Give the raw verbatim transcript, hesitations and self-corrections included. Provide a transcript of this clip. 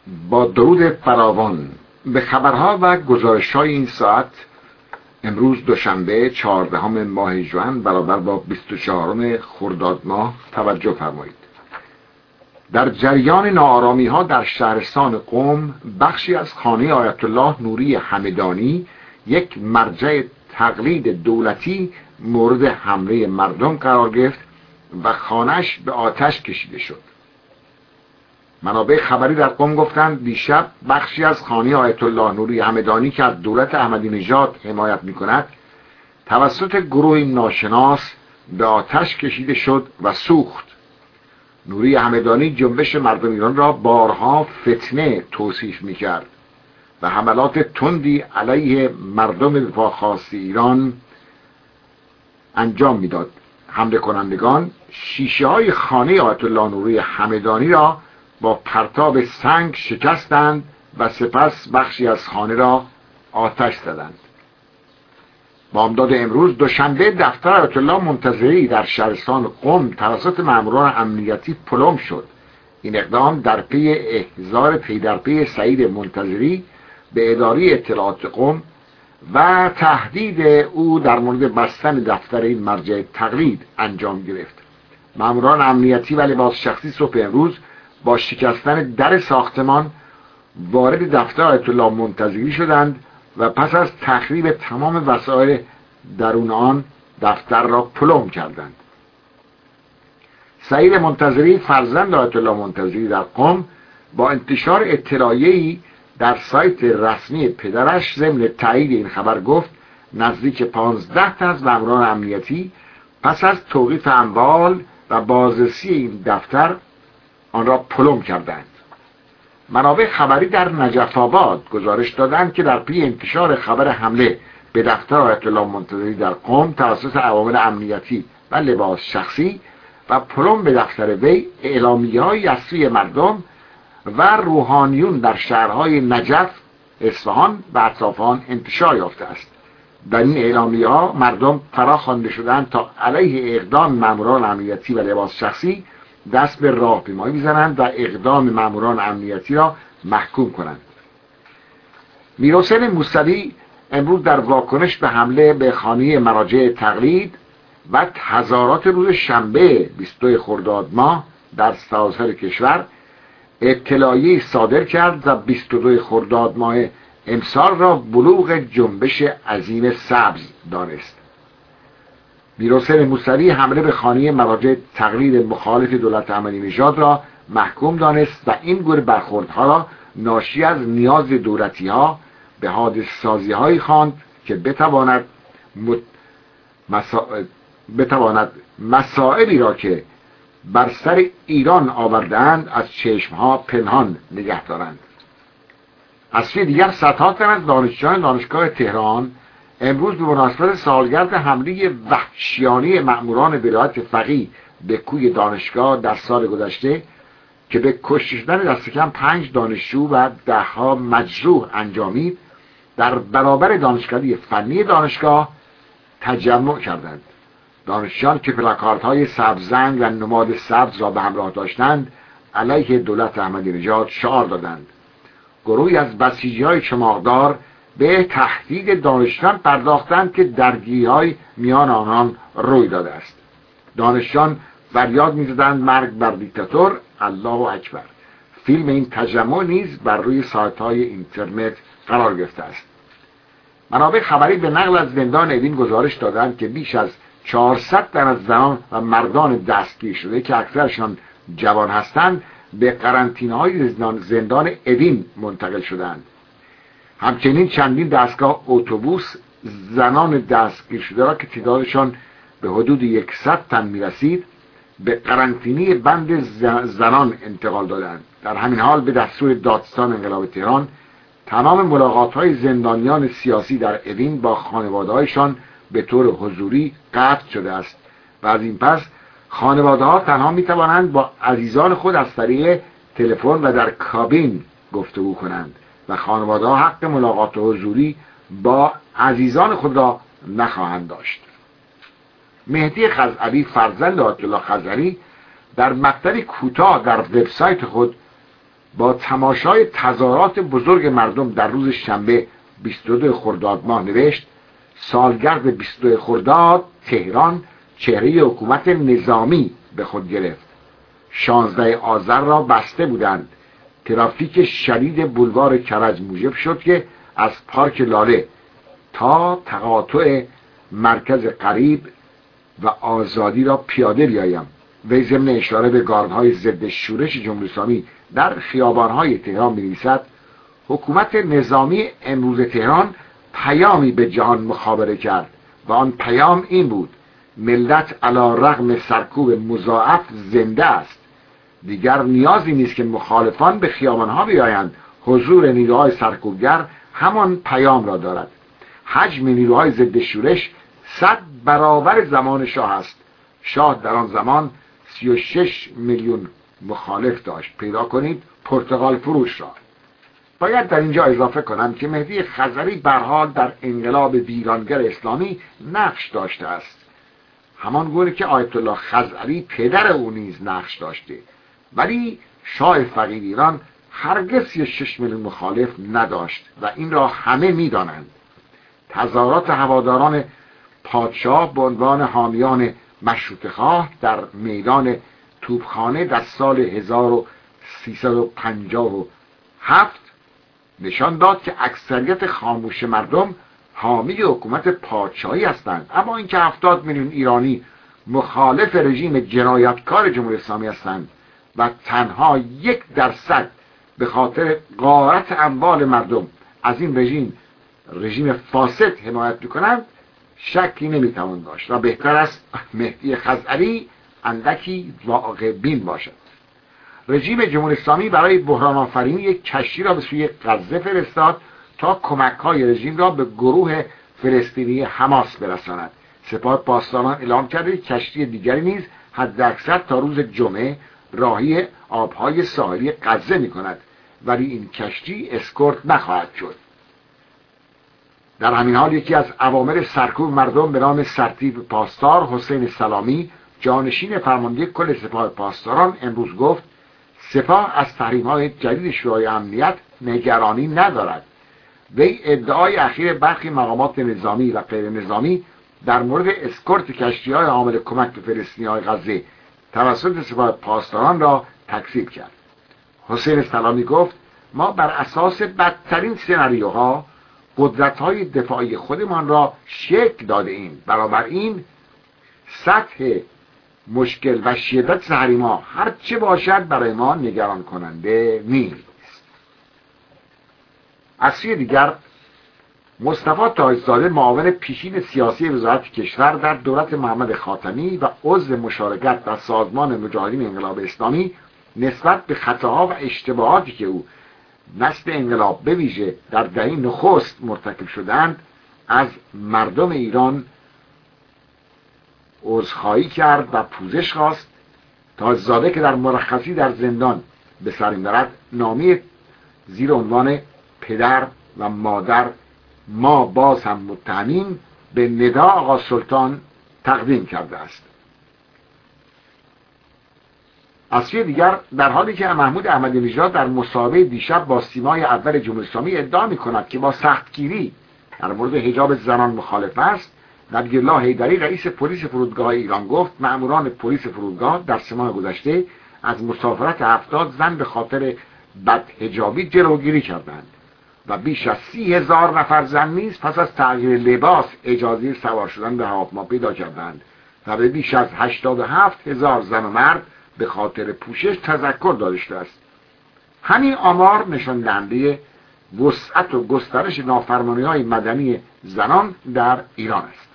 با درود فراوان به خبرها و گزارش‌های این ساعت. امروز دوشنبه چهاردهم ماه ژوئن برابر با بیست و چهارم خرداد ماه توجه فرمایید. در جریان ناآرامی‌ها در شهرستان قم، بخشی از خانه آیت الله نوری همدانی، یک مرجع تقلید دولتی، مورد حمله مردم قرار گرفت و خانه‌اش به آتش کشیده شد. منابع خبری در قم گفتند دیشب بخشی از خانه آیت الله نوری همدانی که از دولت احمدی نژاد حمایت می‌کند توسط گروهی ناشناس به آتش کشیده شد و سوخت. نوری همدانی جنبش مردم ایران را بارها فتنه توصیف می‌کرد و حملات تندی علیه مردم وفاخواسته ایران انجام می‌داد. حمله کنندگان شیشه‌های خانه آیت الله نوری همدانی را با پرتاب سنگ شکستند و سپس بخشی از خانه را آتش زدند. بامداد امروز دوشنبه دفتر آیت الله منتظری در شهرستان قم توسط ماموران امنیتی پلم شد. این اقدام در پی احضار پی در پی سعید منتظری به اداره اطلاعات قم و تهدید او در مورد بستن دفتر این مرجع تقلید انجام گرفت. ماموران امنیتی و لباس شخصی صبح امروز با شکستن در ساختمان وارد دفتر آیت الله منتظری شدند و پس از تخریب تمام وسایل درون آن دفتر را پلم کردند. سعید منتظری فرزند آیت الله منتظری در قم با انتشار اطلاعیه‌ای در سایت رسمی پدرش ضمن تایید این خبر گفت نزدیک پانزده تا از ماموران امنیتی پس از توقیف اموال و بازرسی این دفتر آن را پلم کردند. منابع خبری در نجف آباد گزارش دادند که در پی انتشار خبر حمله به دفتر آیت الله منتظری در قم توسط عوامل امنیتی و لباس شخصی و پلم به دفتر وی، اعلامیه‌های از سوی مردم و روحانیون در شهرهای نجف، اصفهان و اطراف آن انتشار یافته است. در این اعلامیه‌ها مردم فراخوانده شدند تا علیه اقدام ماموران امنیتی و لباس شخصی دست به راهپیمایی بزنند و اقدام ماموران امنیتی را محکوم کنند. میرحسین موسوی امروز در واکنش به حمله به خانه مراجع تقلید و تظاهرات روز شنبه بیست و دو خرداد ماه در سراسر کشور اطلاعیه‌ای صادر کرد و بیست و دو خرداد ماه امسال را بلوغ جنبش عظیم سبز دانست. میرحسین موسوی حمله به خانه مراجع تقلید مخالف دولت احمدی نژاد را محکوم دانست و این گونه برخوردها را ناشی از نیاز دولتی‌ها به حادثه سازی‌هایی خواند که بتواند مت... مسا... بتواند مسائلی را که بر سر ایران آورده‌اند از چشمها پنهان نگه دارند. از سوی دیگر صدها تن از دانشجویان دانشگاه تهران امروز به مناسبت سالگرد حمله وحشیانه مأموران ولایت فقیه به کوی دانشگاه در سال گذشته که به کشته شدن دست کم پنج دانشجو و دهها مجروح انجامید، در برابر دانشکده فنی دانشگاه تجمع کردند. دانشجویان که پلاکاردهای سبزرنگ و نماد سبز را به همراه داشتند علیه دولت احمدی نژاد شعار دادند. گروهی از بسیجی‌های چماقدار به تهدید دانشجویان پرداختند که درگیری‌های میان آنان روی داده است. دانشجویان فریاد می‌زدند مرگ بر دیکتاتور، الله اکبر. فیلم این تجمع نیز بر روی سایت‌های اینترنت قرار گرفته است. منابع خبری به نقل از زندان اوین گزارش دادند که بیش از چهارصد تن از زنان و مردان دستگیر شده که اکثرشان جوان هستند به قرنطینه‌های زندان زندان اوین منتقل شدند. همچنین چندین دستگاه اتوبوس زنان دستگیر شده را که تعدادشان به حدود صد تن می‌رسید به قرنطینه بند زنان انتقال دادند. در همین حال به دستور دادستان انقلاب تهران تمام ملاقات‌های زندانیان سیاسی در اوین با خانواده‌هایشان به طور حضوری قطع شده است و از این پس خانواده‌ها تنها می‌توانند با عزیزان خود از طریق تلفن و در کابین گفتگو کنند و خانواده‌ها حق ملاقات حضوری با عزیزان خود را نخواهند داشت. مهدی خزعلی فرزند آیت الله خزعلی در مقطعی کوتاه در وبسایت خود با تماشای تظاهرات بزرگ مردم در روز شنبه بیست و دو خرداد ماه نوشت: سالگرد بیست و دو خرداد تهران چهره حکومت نظامی به خود گرفت. شانزده آذر را بسته بودند. ترافیک شدید بولوار کرج موجب شد که از پارک لاله تا تقاطع مرکز قریب و آزادی را پیاده بیایم. وی ضمن اشاره به گاردهای ضد شورش جمهوری اسلامی در خیابانهای تهران می‌نویسد: حکومت نظامی امروز تهران پیامی به جهان مخابره کرد و آن پیام این بود: ملت علی رغم سرکوب مضاعف زنده است. دیگر نیازی نیست که مخالفان به خیابانها بیایند. حضور نیروهای سرکوبگر همان پیام را دارد. حجم نیروهای ضد شورش صد برابر زمان شاه است. شاه در آن زمان سی و شش میلیون مخالف داشت. پیدا کنید پرتغال فروش را. باید در اینجا اضافه کنم که مهدی خزری به هر حال در انقلاب ویرانگر اسلامی نقش داشته است، همان گونه که آیت الله خزری پدر او نیز نقش داشته، ولی شاه فقید ایران هرگز سی و شش میلیون مخالف نداشت و این را همه می‌دانند. تظاهرات هواداران پادشاه به عنوان حامیان مشروطه‌خواه در میدان توپخانه در سال هزار و سیصد و پنجاه و هفت نشان داد که اکثریت خاموش مردم حامی حکومت پادشاهی هستند، اما اینکه هفتاد میلیون ایرانی مخالف رژیم جنایتکار جمهوری اسلامی هستند و تنها یک درصد به خاطر غارت اموال مردم از این رژیم رژیم فاسد حمایت میکنند، شکی نمیتوان داشت و بهتر است مهدی خزعلی اندکی واقع بین باشد. رژیم جمهوری اسلامی برای بحران آفرینی یک کشتی را به سوی غزه فرستاد تا کمک‌های رژیم را به گروه فلسطینی حماس برساند. سپاه پاسداران اعلام کرده کشتی دیگری نیز حداکثر تا روز جمعه راهی آبهای ساحلی غزه می‌کند، ولی این کشتی اسکورت نخواهد شد. در همین حال یکی از اوامر سرکوب مردم به نام سرتیپ پاسدار حسین سلامی، جانشین فرمانده کل سپاه پاسداران، امروز گفت سپاه از تحریم‌های جدید شورای امنیت نگرانی ندارد. وی ادعای اخیر برخی مقامات نظامی و غیر نظامی در مورد اسکورت کشتی‌های حامل کمک به فلسطینی‌های غزه توسط سپاه پاسداران را تکذیب کرد. حسین سلامی گفت ما بر اساس بدترین سناریوها قدرت‌های دفاعی خودمان را شکل داده ایم. بنابراین سطح مشکل و شدت تحریم‌ها هر چه باشد برای ما نگران کننده نیست. از سوی دیگر مصطفی تاج‌زاده معاون پیشین سیاسی وزارت کشور در دولت محمد خاتمی و عضو مشارکت در سازمان مجاهدین انقلاب اسلامی نسبت به خطاها و اشتباهاتی که او نسل انقلاب به ویژه در دهه نخست مرتکب شدند از مردم ایران عذرخواهی کرد و پوزش خواست. تاج‌زاده که در مرخصی در زندان به سر می‌برد نامه زیر عنوان پدر و مادر ما باز هم متهمیم به ندا آقا سلطان تقدیم کرده است. از سوی دیگر در حالی که محمود احمدی نژاد در مصاحبه دیشب با سیمای اول جمهوری اسلامی ادعا می‌کند که با سختگیری در مورد حجاب زنان مخالف است، نبی‌الله حیدری رئیس پلیس فرودگاه ایران گفت مأموران پلیس فرودگاه در سه ماه گذشته از مسافرت هفتاد زن به خاطر بدحجابی جلوگیری کردند و بیش از سی هزار نفر زن نیز پس از تغییر لباس اجازه سوار شدن به هواپیما پیدا کردند و به بیش از هشتاد و هفت هزار زن و مرد به خاطر پوشش تذکر داده شده است. همین آمار نشان دهنده وسعت و گسترش نافرمانی‌های مدنی زنان در ایران است.